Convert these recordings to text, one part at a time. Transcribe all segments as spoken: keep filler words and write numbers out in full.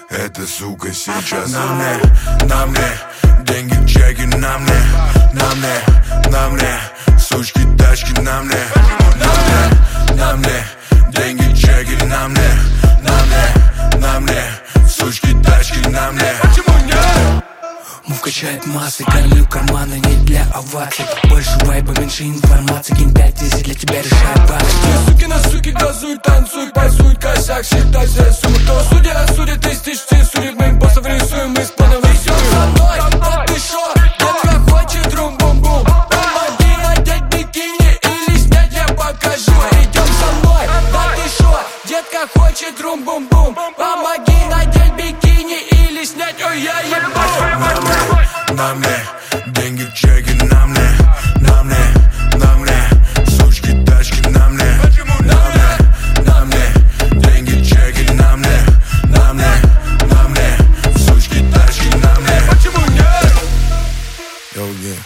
Эта сука сейчас на мне, на мне. Деньги, чеки на мне, на мне, на мне. Сучки, тачки на мне, на мне, на мне. Деньги, чеки на мне, на мне, на мне. Сучки, тачки на мне. Почему нет? Мув качает массы, кормлю карманы не для оваций. Больше вайба, меньше информации. Кинь пять тысяч, для тебя решает бакс. Все суки на суки газуют, танцуют, пасуют косяк. Считай все суммы, кто судит, судит, тысяч, судит. Моим боссом рисуем, мы с планом рисуем. Со мной, да ты шо? Детка хочет рум-бум-бум. Помоги надеть бикини или снять, я покажу. Идем со мной, да ты шо? Детка хочет рум-бум-бум. Помоги надеть бикини или снять, ой, я ебал. На мне, деньги, чеки на мне, на мне, на мне. Сучки, тачки на мне, на мне, на мне. Деньги, чеки на мне, на мне, на мне. Сучки, тачки на мне. Почему нет? Йоги.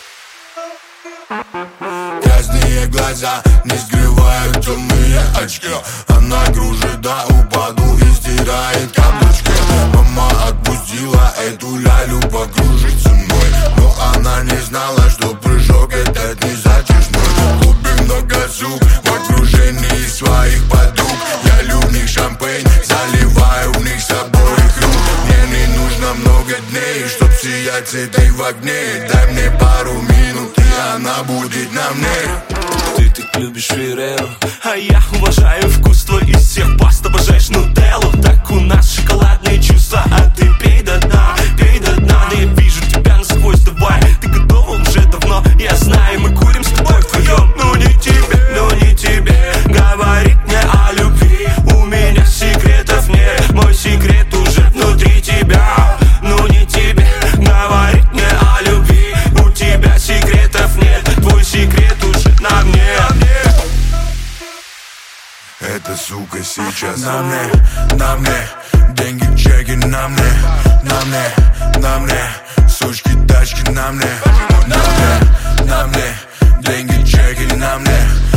Красные глаза не скрывают темные очки. Она кружит до упаду и стирает каблучки. Мама отпустила эту лялю покружить со мной, но она не знала, что прыжок этот не затяжной. Клубы многозуб в окружении своих подруг. Я лью в них шампейн, заливаю в них с обоих рук. Мне не нужно много дней, чтоб сиять с этой в огне. Дай мне пару минут, и она будет на мне. Ты так любишь Ферреро, а я уважаю вкус твой из всех паст. Обожаешь нутеллу, так у нас шоколадные чувства. А ты пей до дна, пей до дна. Да я вижу тебя насквозь, давай. Ты готова уже давно, я знаю. Мы курим с тобой вдвоем. Ну не тебе, ну не тебе говорить мне о любви. У меня секретов нет, мой секрет уже внутри тебя. Ну не тебе говорить мне о любви. У тебя секретов нет, твой секрет уже на мне. Эта сука сейчас на мне, на мне. Деньги, чеки на мне, на мне, на мне. Сучки, тачки на мне, на мне, на мне. Деньги, чеки на мне.